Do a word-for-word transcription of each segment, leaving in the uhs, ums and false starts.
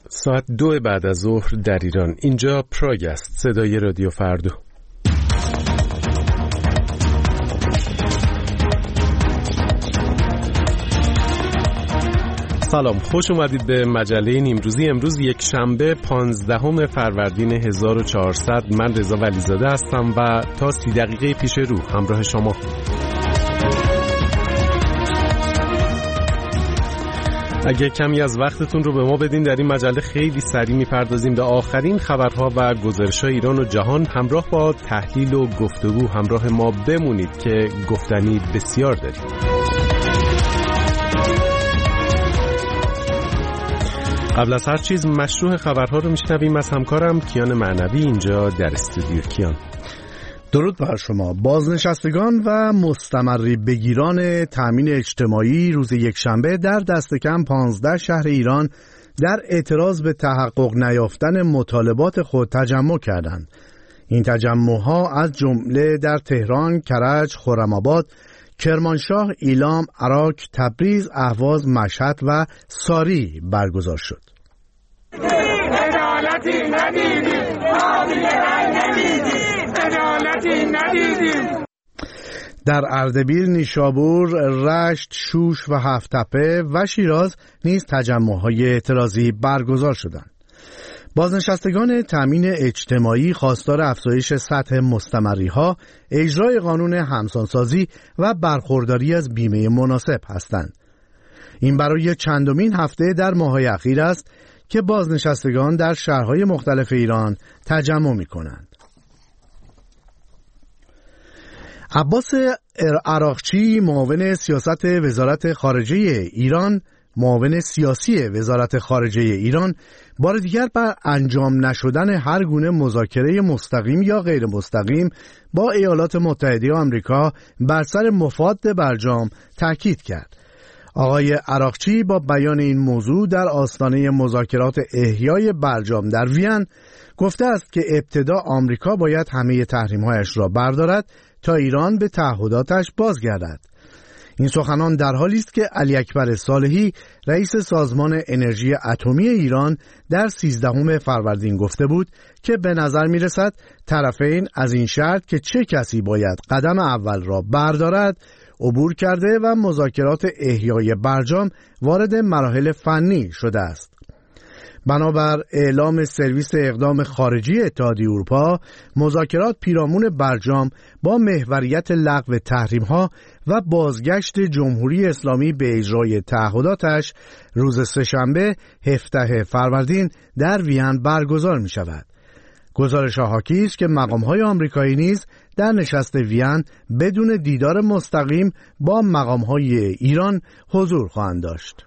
ساعت دو بعد از ظهر در ایران. اینجا پراگ است، صدای رادیو فردا. سلام، خوش اومدید به مجله نیمروزی. امروز یک شنبه پانزدهم فروردین هزار و چهارصد. من رضا ولیزاده هستم و تا سی دقیقه پیش رو همراه شما. اگه کمی از وقتتون رو به ما بدین، در این مجله خیلی سریع میپردازیم به آخرین خبرها و گزارش‌های ایران و جهان. همراه با تحلیل و گفتگو همراه ما بمونید که گفتنی بسیار داریم. قبل از هر چیز مشروع خبرها رو میشنویم از همکارم کیان معنوی اینجا در استودیو. کیان، درود بر شما. بازنشستگان و مستمری بگیران تامین اجتماعی روز یکشنبه در دست کم پانزده شهر ایران در اعتراض به تحقق نیافتن مطالبات خود تجمع کردند. این تجمع‌ها از جمله در تهران، کرج، خرم‌آباد، کرمانشاه، ایلام، عراق، تبریز، اهواز، مشهد و ساری برگزار شد. عدالتی ندیدیم، عادل رای نمیدیم، عدالتی ندیدیم. در اردبیل، نیشابور، رشت، شوش و هفت‌تپه و شیراز نیز تجمع‌های اعتراضی برگزار شدند. بازنشستگان تامین اجتماعی خواستار افزایش سطح مستمری‌ها، اجرای قانون همسانسازی و برخورداری از بیمه مناسب هستند. این برای چندمین هفته در ماه‌های اخیر است که بازنشستگان در شهرهای مختلف ایران تجمع می‌کنند. عباس عراقچی، معاون سیاست وزارت خارجه ایران، معاون سیاسی وزارت خارجه ایران، بار دیگر بر انجام نشدن هر گونه مذاکره مستقیم یا غیر مستقیم با ایالات متحده آمریکا بر سر مفاد برجام تاکید کرد. آقای عراقچی با بیان این موضوع در آستانه مذاکرات احیای برجام در وین گفته است که ابتدا آمریکا باید همه تحریم‌هایش را بردارد تا ایران به تعهداتش بازگردد. این سخنان در حالی است که علی اکبر صالحی، رئیس سازمان انرژی اتمی ایران، در سیزدهم فروردین گفته بود که به نظر می رسد طرفین از این شرط که چه کسی باید قدم اول را بردارد عبور کرده و مذاکرات احیای برجام وارد مراحل فنی شده است. بنابر اعلام سرویس اقدام خارجی اتحادیه اروپا، مذاکرات پیرامون برجام با محوریت لغو تحریم‌ها و بازگشت جمهوری اسلامی به اجرای تعهداتش روز سه‌شنبه هفدهم فروردین در وین برگزار می شود. گزارش حاکی است که مقام‌های آمریکایی نیز در نشست وین بدون دیدار مستقیم با مقام‌های ایران حضور خواهند داشت.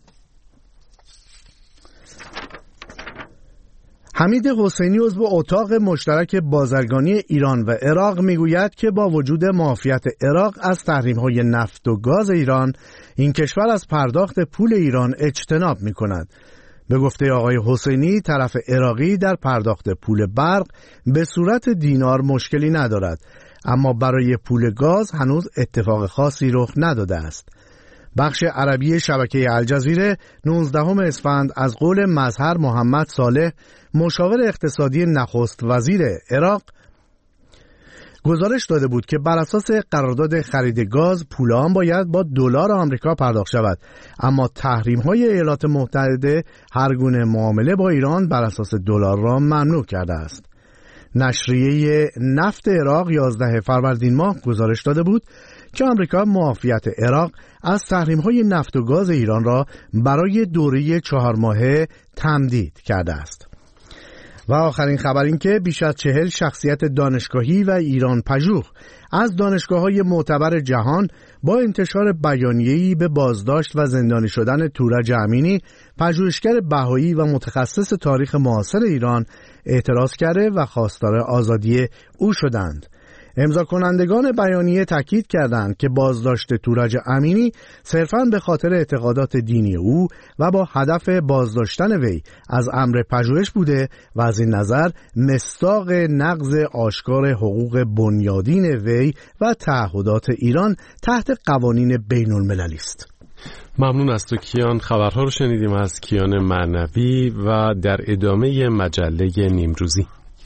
حمید حسینی، عضو اتاق مشترک بازرگانی ایران و عراق، میگوید که با وجود معافیت عراق از تحریم‌های نفت و گاز ایران، این کشور از پرداخت پول ایران اجتناب می‌کند. به گفته آقای حسینی، طرف عراقی در پرداخت پول برق به صورت دینار مشکلی ندارد، اما برای پول گاز هنوز اتفاق خاصی رخ نداده است. بخش عربی شبکه الجزیره نوزدهم اسفند از قول مظهر محمد صالح، مشاور اقتصادی نخست وزیر عراق، گزارش داده بود که بر اساس قرارداد خرید گاز پول آن باید با دلار آمریکا پرداخت شود، اما تحریم‌های ایالات متحده هر گونه معامله با ایران بر اساس دلار را ممنوع کرده است. نشریه نفت عراق یازدهم فروردین ماه گزارش داده بود که آمریکا معافیت عراق از تحریم‌های نفت و گاز ایران را برای دوره چهار ماهه تمدید کرده است. و آخرین خبر این که بیش از چهل شخصیت دانشگاهی و ایران پژوه از دانشگاه‌های معتبر جهان با انتشار بیانیه‌ای به بازداشت و زندانی شدن تورج امینی، پژوهشگر بهایی و متخصص تاریخ معاصر ایران، اعتراض کرده و خواستار آزادی او شدند. امضا کنندگان بیانیه تاکید کردند که بازداشت تورج امینی صرفاً به خاطر اعتقادات دینی او و با هدف بازداشتن وی از امر پژوهش بوده و از این نظر مصداق نقض آشکار حقوق بنیادین وی و تعهدات ایران تحت قوانین بین المللی است. ممنون از تو کیان. خبرها رو شنیدیم از کیان معنوی و در ادامه مجله نیمروزی.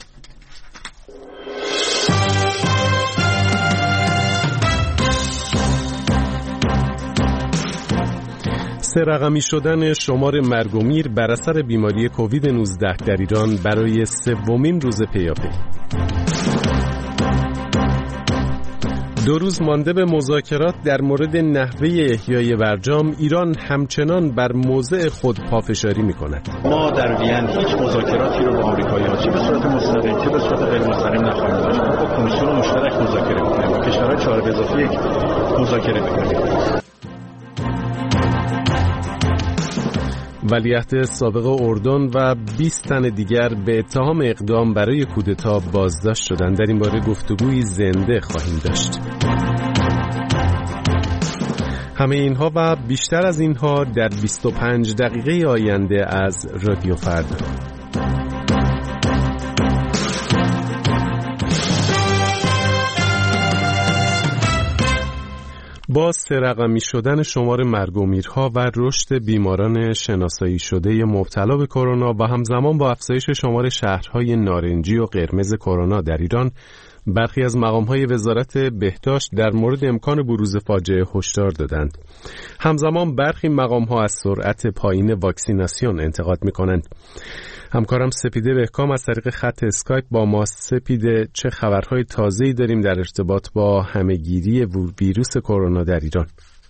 سه رقمی شدن شمار مرگ و میر بر اثر بیماری کووید نوزده در ایران برای سومین روز پیاپی. دو روز مانده به مذاکرات در مورد نحوه احیای برجام، ایران همچنان بر موضع خود پافشاری می‌کند. ما در وین هیچ مذاکراتی رو با آمریکایی‌ها چه به صورت مستقیم چه به صورت غیر مستقیم نخواهیم داشت. ما با کمیسیون مشترک مذاکره می‌کنیم، با کشورهای چهار به اضافه یک مذاکره می‌کنیم. ولیعهد سابق اردن و بیست تن دیگر به اتهام اقدام برای کودتا بازداشت شدند. در این باره گفتگویی زنده خواهیم داشت. همه اینها و بیشتر از اینها در بیست و پنج دقیقه آینده از رادیو فردا. با سه رقمی شدن شمار مرگ و میرها و رشد بیماران شناسایی شده مبتلا به کرونا و همزمان با افزایش شمار شهرهای نارنجی و قرمز کرونا در ایران، برخی از مقام‌های وزارت بهداشت در مورد امکان بروز فاجعه هشدار دادند. همزمان برخی مقام‌ها از سرعت پایین واکسیناسیون انتقاد می‌کنند. همکارم سپیده بهکام از طریق خط اسکایپ با ما. سپیده، چه خبرهای تازه‌ای داریم در ارتباط با همه‌گیری ویروس کرونا در ایران؟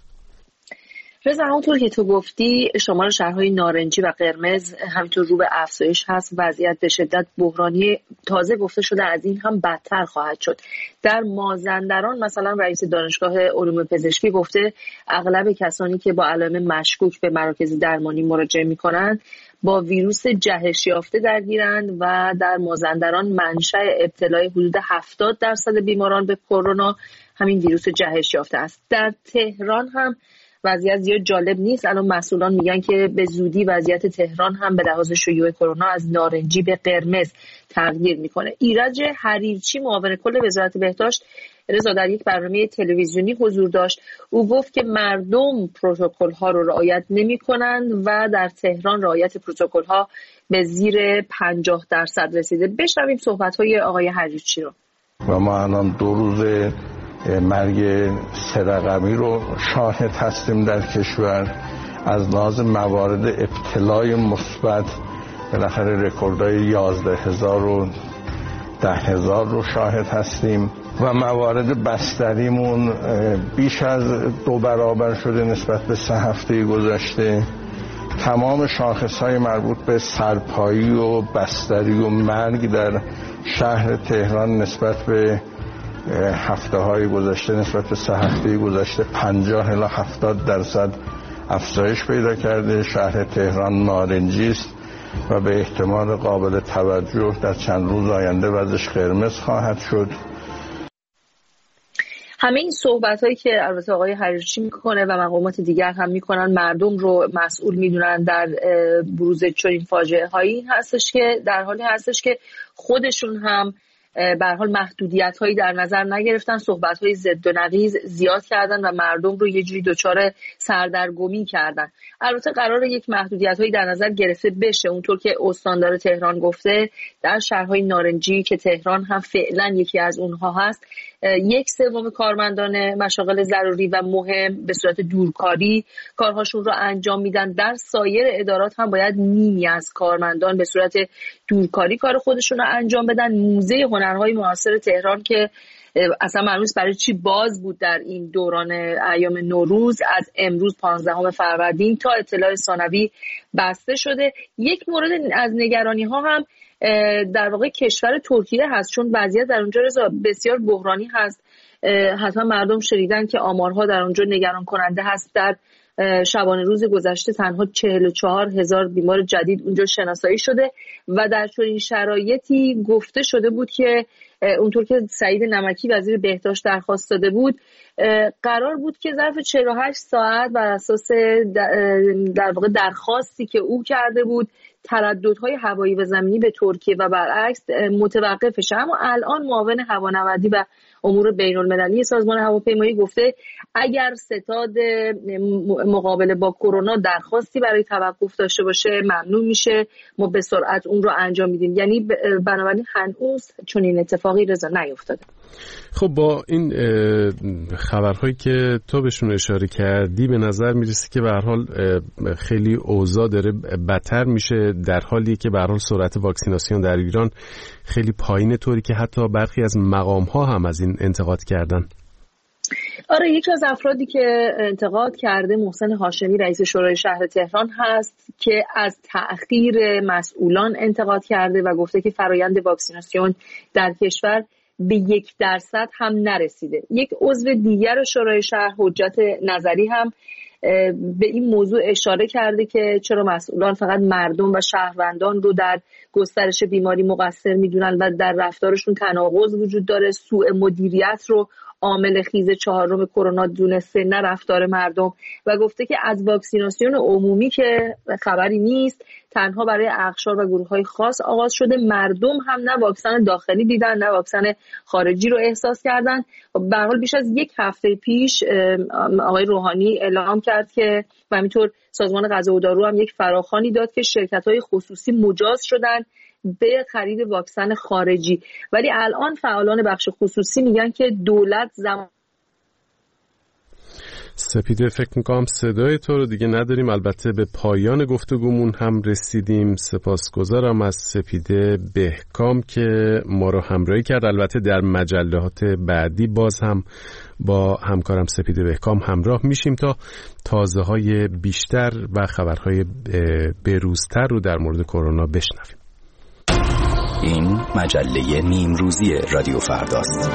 رضا، همونطور که تو گفتی شمار شهرهای نارنجی و قرمز همینطور رو به افزایش هست. وضعیت به شدت بحرانی، تازه گفته شده از این هم بدتر خواهد شد. در مازندران مثلا رئیس دانشگاه علوم پزشکی گفته اغلب کسانی که با علائم مشکوک به مراکز درمانی مراجعه می‌کنند با ویروس جهش یافته درگیرند و در مازندران منشأ ابتلای حدود هفتاد درصد بیماران به کرونا همین ویروس جهش یافته است. در تهران هم وضعیت زیاد جالب نیست. الان مسئولان میگن که به زودی وضعیت تهران هم به لحاظ شیوع کرونا از نارنجی به قرمز تغییر میکنه. ایرج حریرچی معاون کل وزارت بهداشت رضا در یک برنامه تلویزیونی حضور داشت. او گفت که مردم پروتکل ها رو رعایت نمی کنند و در تهران رعایت پروتکل ها به زیر پنجاه درصد رسیده. بشنویم صحبت های آقای حریرچی رو. و ما الان دو روز مرگ سه رقمی رو شاهد هستیم در کشور. از لحاظ موارد ابتلای مثبت بالاخره رکوردهای یازده هزار و ده هزار رو شاهد هستیم و موارد بستریمون بیش از دو برابر شده نسبت به سه هفته گذشته. تمام شاخصهای مربوط به سرپایی و بستری و مرگ در شهر تهران نسبت به هفته های گذشته نسبت به سه هفته گذشته پنجاه الی هفتاد درصد افزایش پیدا کرده. شهر تهران نارنجی است و به احتمال قابل توجه در چند روز آینده وضعش قرمز خواهد شد. همه این صحبت هایی که البته آقای حریرچی میکنه و مقامات دیگر هم میکنن مردم رو مسئول میدونن در بروز چنین فاجعه هایی هستش که در حالی هستش که خودشون هم به هر حال محدودیت‌هایی در نظر نگرفتن، صحبت‌های ضد و نقیض زیاد کردن و مردم رو یه جوری دچار سردرگمی کردن. البته قراره یک محدودیت‌هایی در نظر گرفته بشه. اونطور که استاندار تهران گفته در شهرهای نارنجی که تهران هم فعلا یکی از اونها هست، یک سوم کارمندان مشاغل ضروری و مهم به صورت دورکاری کارهاشون رو انجام میدن. در سایر ادارات هم باید نیمی از کارمندان به صورت دورکاری کار خودشون رو انجام بدن. موزه هنرهای معاصر تهران که اصلا معلوم نیست برای چی باز بود در این دوران ایام نوروز، از امروز پانزدهم فروردین تا اطلاع ثانوی بسته شده. یک مورد از نگرانی ها هم در واقع کشور ترکیه هست، چون وضعیت در اونجا رضا بسیار بحرانی هست. حتما مردم شنیدن که آمارها در اونجا نگران کننده هست. در شبانه روز گذشته تنها چهل و چهار هزار بیمار جدید اونجا شناسایی شده و در چنین شرایطی گفته شده بود که اونطور که سعید نمکی وزیر بهداشت درخواست داده بود، قرار بود که ظرف چهل و هشت ساعت بر اساس در واقع درخواستی که او کرده بود ترددهای هوایی و زمینی به ترکیه و برعکس متوقف شه. اما الان معاون هوانوردی و امور بین‌المللی سازمان هواپیمایی گفته اگر ستاد مقابله با کرونا درخواستی برای توقف داشته باشه ممنوع میشه، ما به سرعت اون رو انجام میدیم. یعنی بنابراین هنوز چون این اتفاقی رضا نیفتاده. خب با این خبرهایی که تو بهشون اشاره کردی به نظر میرسه که به هر حال خیلی اوضاع داره بدتر میشه، در حالی که به هر حال سرعت واکسیناسیون در ایران خیلی پایینه، طوری که حتی برخی از مقام ها هم از این انتقاد کردن. آره، یکی از افرادی که انتقاد کرده محسن هاشمی رئیس شورای شهر تهران هست که از تأخیر مسئولان انتقاد کرده و گفته که فرایند واکسیناسیون در کشور به یک درصد هم نرسیده. یک عضو دیگر شورای شهر حجت نظری هم به این موضوع اشاره کرده که چرا مسئولان فقط مردم و شهروندان رو در گسترش بیماری مقصر میدونن و در رفتارشون تناقض وجود داره، سوء مدیریت رو عامل خیز چهارم کرونا دونسته نه رفتار مردم، و گفته که از واکسیناسیون عمومی که خبری نیست، تنها برای اقشار و گروه‌های خاص آغاز شده. مردم هم نه واکسن داخلی دیدن نه واکسن خارجی رو احساس کردن. به هر حال بیش از یک هفته پیش آقای روحانی اعلام کرد که و همینطور سازمان غذا و دارو هم یک فراخوانی داد که شرکت‌های خصوصی مجاز شدن به خرید واکسن خارجی، ولی الان فعالان بخش خصوصی میگن که دولت زمان. سپیده فکر میکنم صدای تو رو دیگه نداریم. البته به پایان گفتگومون هم رسیدیم. سپاسگزارم از سپیده بهکام که ما رو همراهی کرد. البته در مجلات بعدی باز هم با همکارم سپیده بهکام همراه میشیم تا تازه های بیشتر و خبرهای بروزتر رو در مورد کرونا بشنویم. این مجله نیمروزی رادیو فرداست.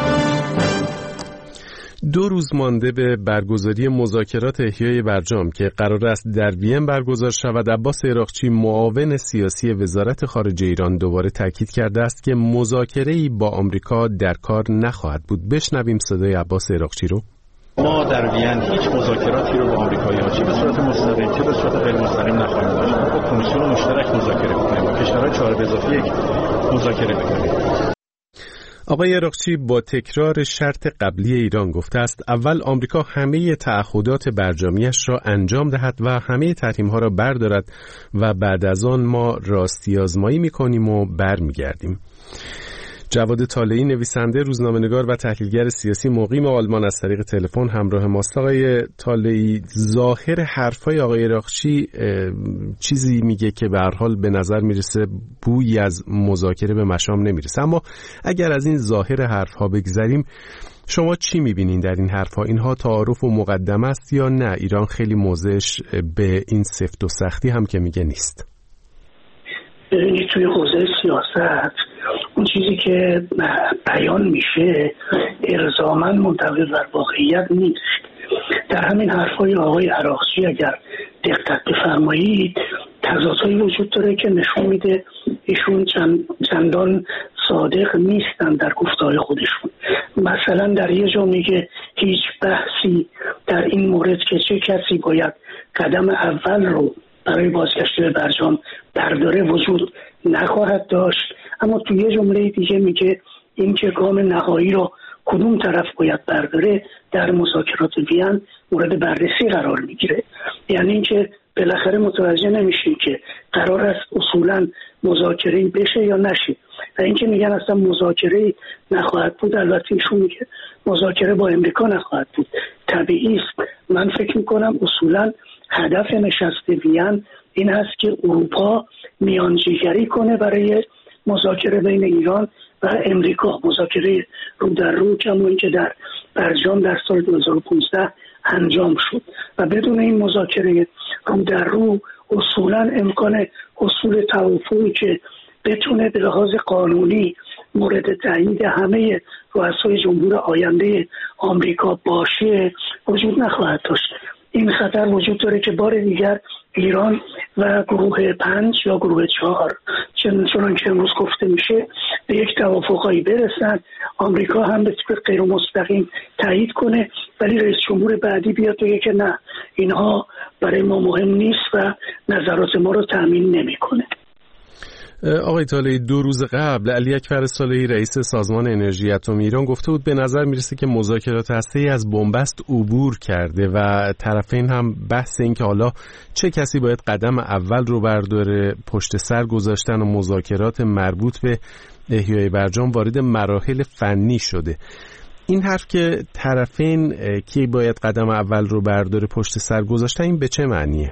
دو روز مانده به برگزاری مذاکرات احیای برجام که قرار است در وین برگزار شود، عباس عراقچی معاون سیاسی وزارت خارجه ایران دوباره تاکید کرده است که مذاکره‌ای با آمریکا در کار نخواهد بود. بشنویم صدای عباس عراقچی رو. ما در وین هیچ مذاکراتی رو با آمریکایی‌ها چه به صورت مستقیم چه به صورت غیر مستقیم نخواهیم داشت. با کمیسیون مشترک مذاکره می‌کنیم، با کشورهای چهار به اضافه یک مذاکره می‌کنیم. آقای عراقچی با تکرار شرط قبلی ایران گفته است اول آمریکا همه تعهدات برجامیش را انجام دهد و همه تحریم‌ها را بردارد و بعد از آن ما راستی آزمایی می‌کنیم و برمیگردیم. جواد طالعی نویسنده، روزنامه‌نگار و تحلیلگر سیاسی مقیم آلمان از طریق تلفن همراه ماست. آقای طالعی، ظاهر حرفای آقای عراقچی چیزی میگه که به هر حال به نظر میرسه بویی از مذاکره به مشام نمیرسه، اما اگر از این ظاهر حرفها بگذریم شما چی میبینین در این حرفها؟ اینها تعارف و مقدمه است یا نه ایران خیلی موضعش به این سفت و سختی هم که میگه نیست؟ ببینید توی حوزه سیاست اون چیزی که بیان میشه الزاماً منطبق بر واقعیت نیست. در همین حرفای آقای عراقچی اگر دقت بفرمایید تضادهایی وجود داره که نشون میده ایشون چند چندان صادق نیستن در گفته‌های خودشون. مثلا در یه جا میگه هیچ بحثی در این مورد که چه کسی باید قدم اول رو برای بازگشت به برجام برداره وجود نخواهد داشت، اما توی یه جمله دیگه میگه این که گام نهایی رو کدوم طرف باید برداره در مذاکرات وین مورد بررسی قرار میگیره. یعنی اینکه بالاخره متوجه نمیشیم که قرار است اصولا مذاکره‌ای بشه یا نشه. و اینکه میگن اصلا مذاکره‌ای نخواهد بود، البته ایشون میگه مذاکره با امریکا نخواهد بود. طبیعی است. من فکر میکنم اصولا هدف نشست وین این هست که اروپا میانجیگری کنه برای مذاکره بین ایران و امریکا، مذاکره رو در رو کما اینکه در برجام در سال دو هزار و پانزده انجام شد. و بدون این مذاکره رو در رو اصولا امکان حصول توافقی که بتونه به لحاظ قانونی مورد تایید همه رؤسای جمهور آینده آمریکا باشه وجود نخواهد داشت. این خطر وجود داره که بار دیگر ایران و گروه پنج یا گروه چهار چنان که امروز گفته میشه به یک توافقایی برسن، آمریکا هم به طور غیر مستقیم تایید کنه، ولی رئیس جمهور بعدی بیاد بگه که نه اینها برای ما مهم نیست و نظرات ما رو تامین نمیکنه. آقای طالعی، دو روز قبل علی اکبر صالحی رئیس سازمان انرژی اتمی ایران گفته بود به نظر میرسه که مذاکرات هسته‌ای از بنبست عبور کرده و طرفین هم بحث این که حالا چه کسی باید قدم اول رو برداره پشت سر گذاشتن و مذاکرات مربوط به احیای برجام وارد مراحل فنی شده. این حرف که طرفین کی باید قدم اول رو برداره پشت سر گذاشتن، این به چه معنیه؟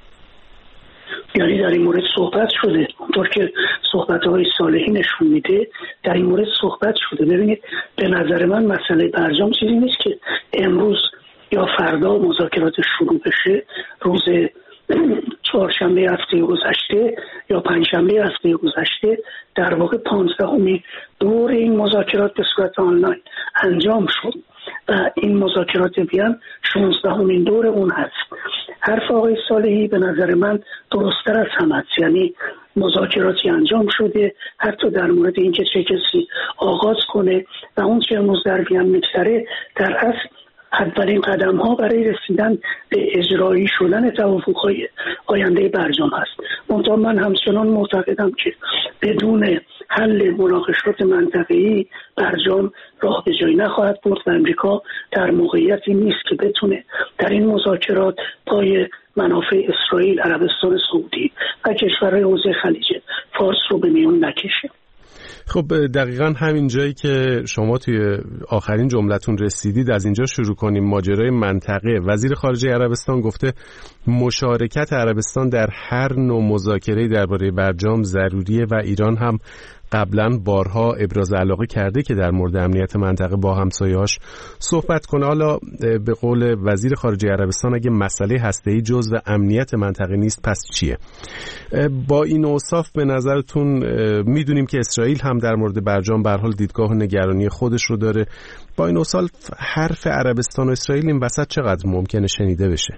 یعنی در این مورد صحبت شده، اونطور که صحبت‌های صالحی نشون میده در این مورد صحبت شده. ببینید به نظر من مسئله برجام چیزی نیست که امروز یا فردا مذاکرات شروع بشه، روز چهارشنبه هفته گذشته یا پنجشنبه هفته گذشته در واقع پانزدهمین دور این مذاکرات به صورت آنلاین انجام شد و این مذاکرات بیان شانزدهمین دور اون هست. حرف آقای صالحی به نظر من درست‌تر از همه است. یعنی مذاکراتی انجام شده حتی در مورد اینکه چه کسی آغاز کنه و اون چه امروز در بیان میگذره در اصل اولین قدم ها برای رسیدن به اجرایی شدن توافق‌های آینده برجام هست. منتها من همچنان معتقدم که بدون حل مناقشات منطقه‌ای برجام راه به جایی نخواهد برد و امریکا در موقعیتی نیست که بتونه در این مذاکرات پای منافع اسرائیل، عربستان سعودی و کشورهای حوزه خلیج فارس رو به میون نکشه. خب دقیقاً همین جایی که شما توی آخرین جملتون رسیدید از اینجا شروع کنیم. ماجرای منطقه. وزیر خارجه عربستان گفته مشارکت عربستان در هر نوع مذاکره درباره برجام ضروریه و ایران هم قبلا بارها ابراز علاقه کرده که در مورد امنیت منطقه با همسایه‌هاش صحبت کنه. حالا به قول وزیر خارجه عربستان اگه مسئله هسته‌ای جزء امنیت منطقه نیست پس چیه؟ با این اوصاف به نظرتون میدونیم که اسرائیل هم در مورد برجام به هر حال دیدگاه نگرانی خودش رو داره. با این اوصاف حرف عربستان و اسرائیل این وسط چقدر ممکنه شنیده بشه؟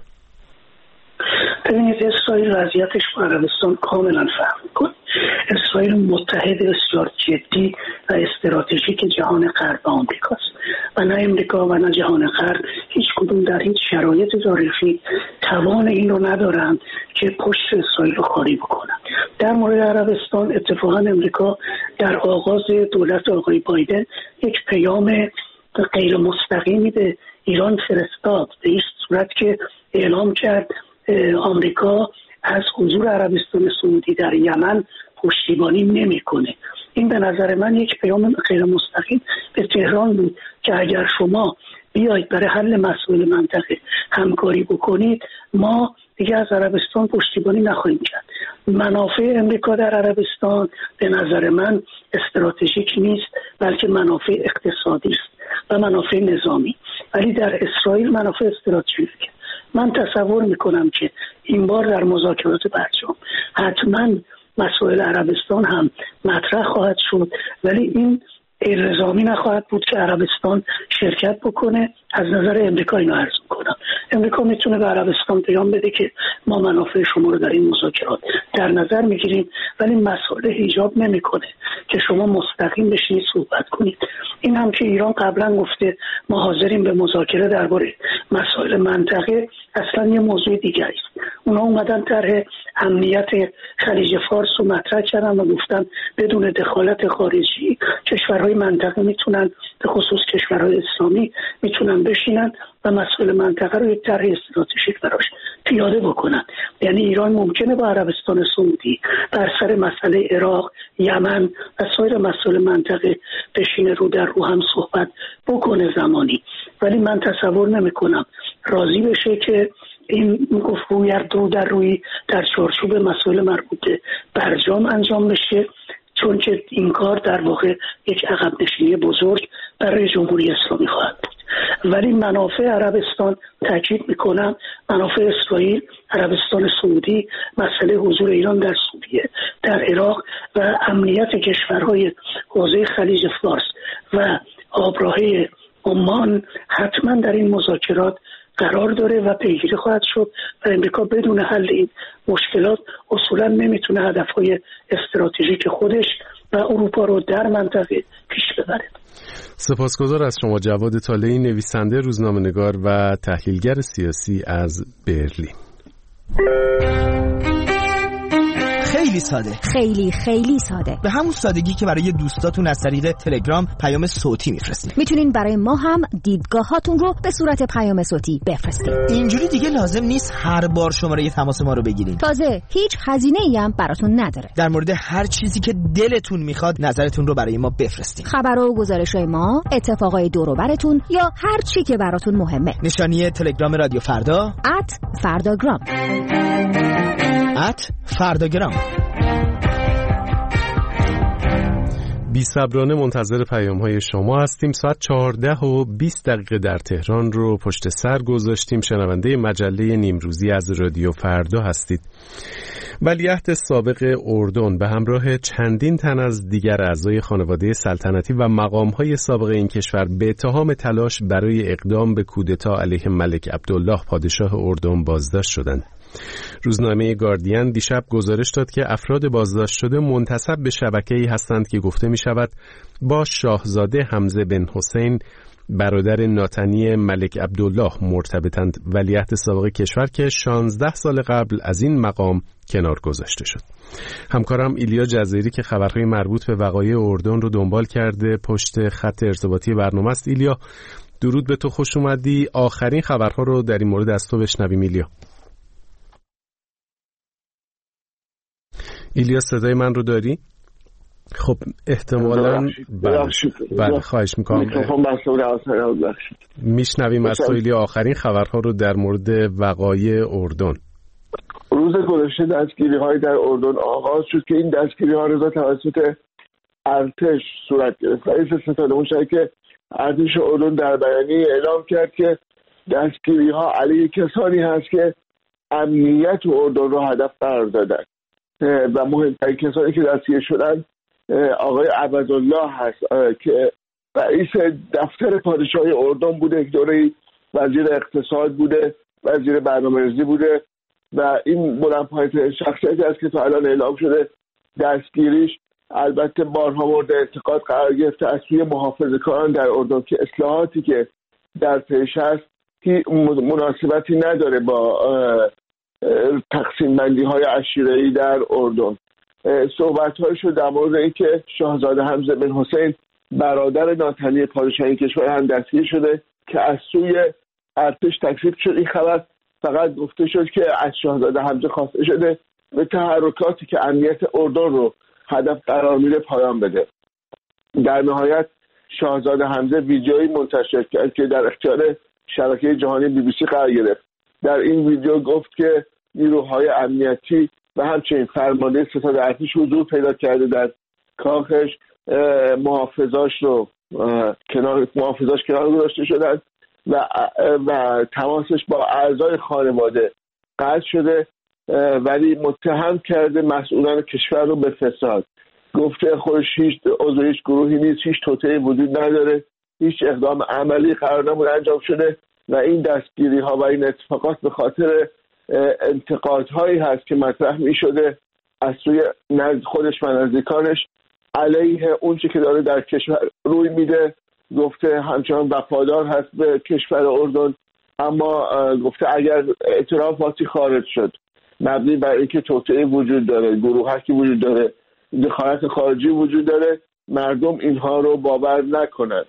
ببینید اسرائیل وضعیتش با عربستان کاملا فرق می‌کنه. اسرائیل متحد بسیار جدی و استراتژیک جهان غرب و آمریکاست و نه امریکا و نه جهان غرب هیچ کدوم در هیچ شرایط تاریخی توان این رو ندارن که پشت اسرائیل رو خالی بکنن. در مورد عربستان اتفاقا امریکا در آغاز دولت آقای بایدن یک پیام غیر مستقیمی به ایران فرستاد به این صورت که اعلام کرد آمریکا از حضور عربستان سعودی در یمن پشتیبانی نمیکنه. این به نظر من یک پیام غیر مستقیم به تهران بود که اگر شما بیایید برای حل مسائل منطقه همکاری بکنید ما دیگه از عربستان پشتیبانی نخواهیم کرد. منافع امریکا در عربستان به نظر من استراتژیک نیست بلکه منافع اقتصادی است و منافع نظامی، ولی در اسرائیل منافع استراتژیکه. من تصور میکنم که این بار در مذاکرات برجام حتما مسائل عربستان هم مطرح خواهد شد، ولی این الزامی نخواهد بود که عربستان شرکت بکنه. از نظر امریکا اینو عرض میکنم، امریکا میتونه به عربستان پیام بده که ما منافع شما رو در این مذاکرات در نظر میگیریم، ولی مسئله ایجاب نمیکنه که شما مستقیم بشینید صحبت کنید. این هم که ایران قبلا گفته ما حاضریم به مذاکره درباره مسائل منطقه، اصلا یه موضوع دیگه است. اونا اومدن طرح امنیت خلیج فارس رو مطرح کردن و گفتن بدون دخالت خارجی کشورهای منطقه میتونن، به خصوص کشورهای اسلامی، میتونن بشینن و مسائل منطقه رو یک طرح استراتژیک براش پیاده بکنن. یعنی ایران ممکنه با عربستان سعودی بر سر مسئله عراق، یمن و سایر مسائل منطقه بشینه رو در رو هم صحبت بکنه زمانی، ولی من تصور نمی کنم راضی بشه که این گفتگو رو در روی در چارچوب مسائل مربوط به برجام انجام بشه، چون که این کار در واقع یک عقب نشینی بزرگ برای جمهوری اسلامی خواهد بود. ولی منافع عربستان، تاکید میکنم منافع اسرائیل، عربستان سعودی، مسئله حضور ایران در سوریه، در عراق و امنیت کشورهای حوزه خلیج فارس و آبراهه عمان حتما در این مذاکرات قرار داره و پیگیری خواهد شد و امریکا بدون حل این مشکلات اصولا نمیتونه هدفهای استراتژیک خودش و اروپا رو در منطقه پیش ببره. سپاسگزار از شما جواد طالعی، نویسنده، روزنامه‌نگار و تحلیلگر سیاسی از برلین. خیلی ساده، خیلی خیلی ساده، به همون سادگی که برای دوستاتون از طریق تلگرام پیام صوتی میفرستید. میتونین برای ما هم دیدگاهاتون رو به صورت پیام صوتی بفرستید. اینجوری دیگه لازم نیست هر بار شماره تماس ما رو بگیرین. تازه هیچ هزینه‌ای هم براتون نداره. در مورد هر چیزی که دلتون میخواد نظرتون رو برای ما بفرستین. خبر و گزارش‌های ما، اتفاقای دور و براتون یا هر چی که براتون مهمه. نشانی تلگرام رادیو فردا ات فرداگرام ات فرداگرام. بی‌صبرانه منتظر پیام‌های شما هستیم. ساعت چهارده و بیست دقیقه در تهران رو پشت سر گذاشتیم. شنونده مجله نیمروزی از رادیو فردا هستید. ولیعهد سابق اردن به همراه چندین تن از دیگر اعضای خانواده سلطنتی و مقام‌های سابق این کشور به اتهام تلاش برای اقدام به کودتا علیه ملک عبدالله پادشاه اردن بازداشت شدند. روزنامه گاردین دیشب گزارش داد که افراد بازداشت شده منتسب به شبکه‌ای هستند که گفته می شود با شاهزاده حمزه بن حسین برادر ناتنی ملک عبدالله مرتبطند. ولیعهد سابق کشور که شانزده سال قبل از این مقام کنار گذاشته شد. همکارم ایلیا جزیری که خبرهای مربوط به وقایع اردن رو دنبال کرده پشت خط ارتباطی برنامه است. ایلیا درود به تو، خوش اومدی. آخرین خبرها رو در این مورد از تو بشنویم. ایلیا ایلیا صدای من رو داری؟ خب احتمالاً بله خواهش میکنم میشنویم از تو ایلیا آخرین خبرها رو در مورد وقایع اردن. روز گذشته دستگیری های در اردن آغاز شد که این دستگیری ها رضا توسط ارتش صورت گرفت. رئیس ستاد مشترک ارتش اردن در بیانیه اعلام کرد که دستگیری ها علیه کسانی هست که امنیت اردن رو هدف قرار دادن و مهمترین کسانی که دستگیر شدن آقای عبدالله هست که رئیس دفتر پادشاهی اردن بوده، یک دوره‌ای وزیر اقتصاد بوده، وزیر برنامه‌ریزی بوده و این بلندپایه‌ترین شخصیتی است که تا الان اعلام شده. دستگیریش البته بارها مورد انتقاد قرار گرفته از سوی محافظه‌کاران در اردن که اصلاحاتی که در پیش است مناسبتی نداره با تقسیم بندی های عشیره‌ای در اردن. صحبت های شد در مورد اینکه شاهزاده حمزه بن حسین برادر ناتنی پادشاهی کشور هم دستگیر شده که از سوی ارتش تکذیب شد. این خبر فقط گفته شد که از شاهزاده حمزه خواسته شده به تحرکاتی که امنیت اردن رو هدف قرار میده پایان بده. در نهایت شاهزاده حمزه ویدیویی منتشر کرد که در اختیار شبکه جهانی بی بی سی قرار گرفت. در این ویدیو گفت که نیروهای امنیتی و همچنین فرمانده ستاد ارتش حضور پیدا کرده در کاخش، محافظاش رو کنار محافظاش کنار گذاشته شدن و و تماسش با اعضای خانواده قطع شده، ولی متهم کرده مسئولان کشور رو به فساد. گفته خودش هیچ عضو هیچ گروهی نیست، هیچ توطئه‌ای وجود نداره، هیچ اقدام عملی قرار نبود انجام شده و این دستگیری ها و این اتفاقات به خاطر انتقادهایی هست که مطرح می شده از سوی خودش و نزدیکانش علیه اون چی که داره در کشور روی میده. گفته همچنان وفادار هست به کشور اردن، اما گفته اگر اعترافاتی خارج شد مبنی بر اینکه توطئه وجود داره، گروهکی وجود داره، دخالت خارجی وجود داره، مردم اینها رو باور نکنند.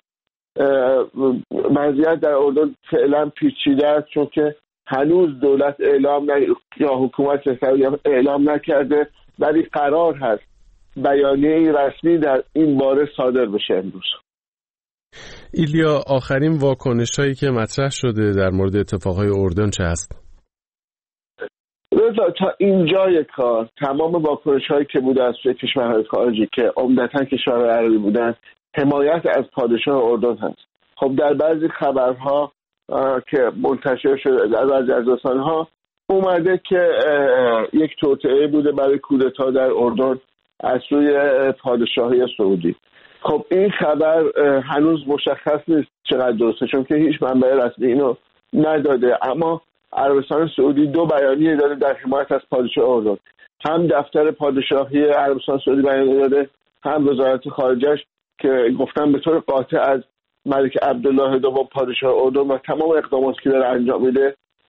وضعیت در اردن فعلا پیچیده است چون که هنوز دولت اعلام ن... یا حکومت اعلام نکرده، ولی قرار هست بیانیه رسمی در این باره صادر بشه امروز. ایلیا آخرین واکنش هایی که مطرح شده در مورد اتفاقهای اردن چه هست؟ رضا تا اینجای کار تمام واکنش هایی که بوده از سوی کشورهای خارجی که عمدتاً کشورهای عربی بودن حمایت از پادشاه اردن هست. خب در بعضی خبرها که منتشر شده در بعضی از رسانه‌ها اومده که یک توطئه بوده برای کودتا در اردن از سوی پادشاهی سعودی. خب این خبر هنوز مشخص نیست چقدر درسته چون که هیچ منبع رسمی اینو نداده، اما عربستان سعودی دو بیانیه داده در حمایت از پادشاه اردن. هم دفتر پادشاهی عربستان سعودی بیانیه داده، هم وزارت خارجه‌اش که گفتن به طور قاطع از ملک عبدالله دوم پادشاه اردن و تمام اقداماتی که داره انجام میده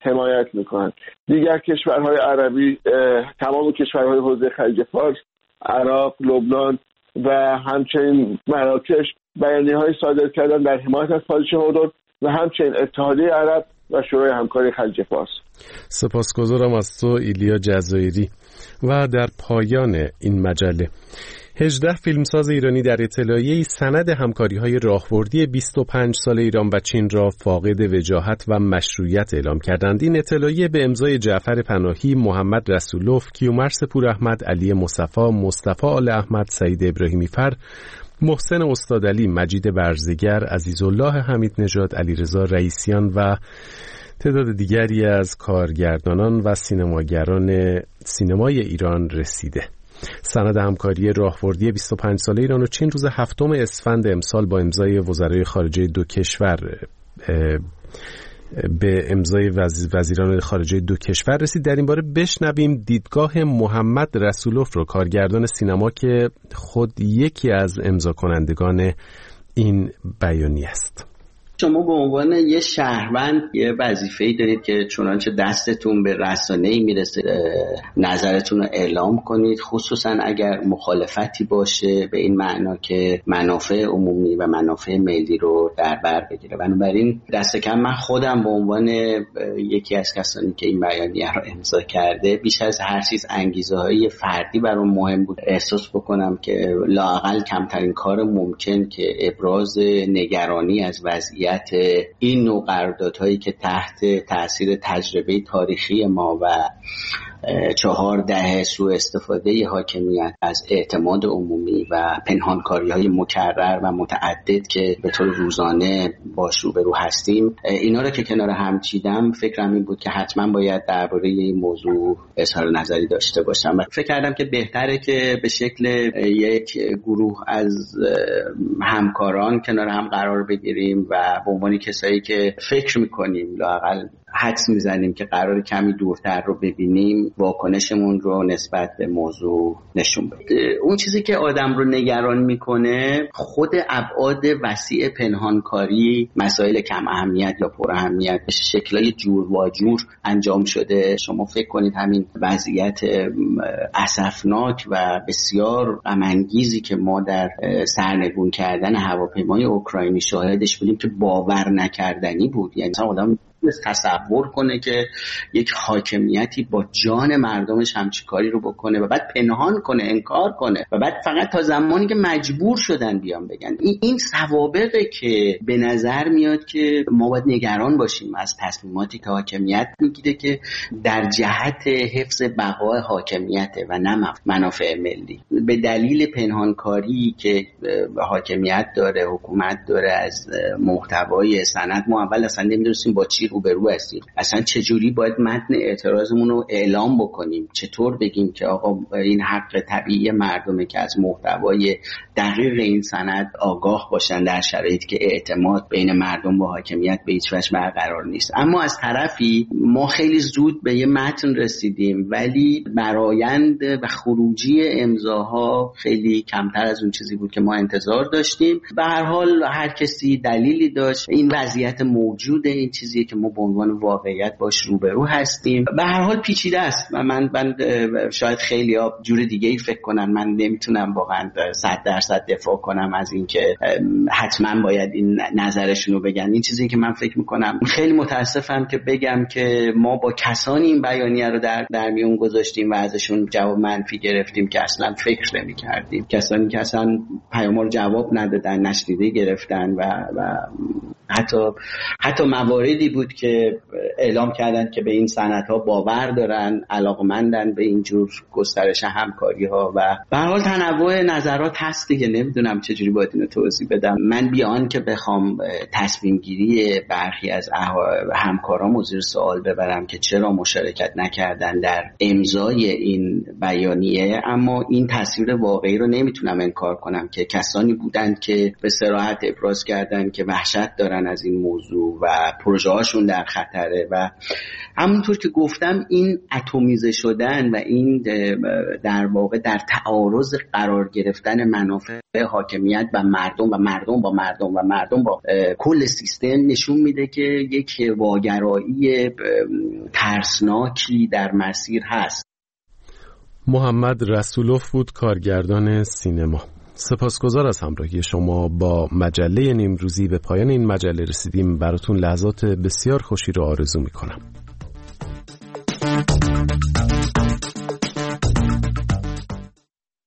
حمایت میکنن. دیگر کشورهای عربی، تمام کشورهای حوزه خلیج فارس، عراق، لبنان و همچنین مراکش بیانیه‌های صادر کردن در حمایت از پادشاه اردن و همچنین اتحادیه عرب و شورای همکاری خلیج فارس. سپاسگزارم از تو ایلیا جزایری. و در پایان این مجله هجده فیلمساز ایرانی در اطلاعیه‌ای سند همکاری‌های راهبردی بیست و پنج سال ایران و چین را فاقد وجاهت و مشروعیت اعلام کردند. این اطلاعیه به امضای جعفر پناهی، محمد رسولوف، کیومرث پوراحمد، علی مصطفی، مصطفی آل احمد، سعید ابراهیمی فر، محسن استادعلی، مجید برزگر، عزیزالله حمید نژاد، علیرضا رئیسیان و تعداد دیگری از کارگردانان و سینماگران سینمای ایران رسیده. سند همکاری راهبردی بیست و پنج ساله ایران و چین روز هفتم اسفند امسال با امضای وزرای خارجه دو کشور به امضای وزیران خارجه دو کشور رسید. در این باره بشنویم دیدگاه محمد رسولوف رو، کارگردان سینما که خود یکی از امضا کنندگان این بیانیه است. شما به عنوان یه شهروند یه وظیفه‌ای دارید که چنانچه دستتون به رسانه‌ای میرسه نظرتون رو اعلام کنید، خصوصا اگر مخالفتی باشه به این معنا که منافع عمومی و منافع ملی رو در بر بگیره. بنابراین دست کم من خودم به عنوان یکی از کسانی که این بیانیه رو امضا کرده بیش از هر چیز انگیزه‌های فردی برام مهم بود احساس بکنم که لااقل کمترین کار ممکن که ابراز نگرانی از وضعیت این نوع قراردادهایی که تحت تأثیر تجربه تاریخی ما و چهار دهه سوء استفاده حاکمیت از اعتماد عمومی و پنهانکاری‌های مکرر و متعدد که به طور روزانه باش روبرو هستیم، اینا رو که کنار هم چیدم فکرم این بود که حتما باید درباره این موضوع اظهار نظری داشته باشم. فکر کردم که بهتره که به شکل یک گروه از همکاران کنار هم قرار بگیریم و به عنوان کسایی که فکر می‌کنیم لااقل حدس میزنیم که قرار کمی دورتر رو ببینیم، واکنشمون رو نسبت به موضوع نشون بدیم. اون چیزی که آدم رو نگران میکنه خود ابعاد وسیع پنهانکاری، مسائل کم اهمیت یا پر اهمیت به شکلای جور و جور انجام شده. شما فکر کنید همین وضعیت اسفناک و بسیار غم انگیزی که ما در سرنگون کردن هواپیمای اوکراینی شاهدش بودیم که باور نکردنی بود. یعنی آدم تصور کنه که یک حاکمیتی با جان مردمش همچین کاری رو بکنه و بعد پنهان کنه، انکار کنه و بعد فقط تا زمانی که مجبور شدن بیان بگن. این این سوابقه که به نظر میاد که ما باید نگران باشیم از تصمیماتی که حاکمیت میگیره که در جهت حفظ بقای حاکمیته و نه منافع ملی. به دلیل پنهانکاری که حاکمیت داره، حکومت داره از محتوای سند، ما اول اصلا نمیدونستیم با چی روبرو هستیم، اصلا چجوری باید متن اعتراضمون رو اعلام بکنیم، چطور بگیم که آقا این حق طبیعی مردمه که از محتوای دقیق این سند آگاه باشن در شرایطی که اعتماد بین مردم با حاکمیت به هیچ وجه برقرار نیست. اما از طرفی ما خیلی زود به یه متن رسیدیم ولی برآیند و خروجی امضاها خیلی کمتر از اون چیزی بود که ما انتظار داشتیم. به هر حال هر کسی دلیلی داشت، این وضعیت موجوده، این چیزیه که ما به عنوان واقعیت باش روبرو هستیم. به هر حال پیچیده است و من من شاید خیلی ها جور دیگه ای فکر کنن. من نمیتونم واقعا صد درصد دفاع کنم از این که حتما باید این نظرشون رو بگن. این چیزی که من فکر میکنم، خیلی متاسفم که بگم که ما با کسانی این بیانیه رو در در میون گذاشتیم و ازشون جواب منفی گرفتیم که اصلا فکر نمی‌کردیم. کسانی که اصلا پیام رو جواب ندادن، نشنیده گرفتن و و حتی حتی مواردی بود که اعلام کردن که به این سندها باور دارن، علاقمندن به اینجور گسترش همکاری‌ها و به هر حال تنوع نظرات هست دیگه. نمیدونم چجوری باید اینو توضیح بدم. من بیان که بخوام تصمیم گیری برخی از همکارام زیر سوال ببرم که چرا مشارکت نکردن در امضای این بیانیه، اما این تصویر واقعی رو نمیتونم انکار کنم که کسانی بودند که به صراحت ابراز کردن که وحشت دارن دارن از این موضوع و پروژه هاشون در خطره. و همونطور که گفتم این اتمیزه شدن و این در واقع در تعارض قرار گرفتن منافع حاکمیت و مردم و مردم با مردم و مردم با کل سیستم نشون میده که یک واگرایی ترسناکی در مسیر هست. محمد رسولوف بود، کارگردان سینما. سپاسگزار از همراهی شما با مجله نیمروزی. به پایان این مجله رسیدیم. براتون لحظات بسیار خوشی رو آرزو میکنم.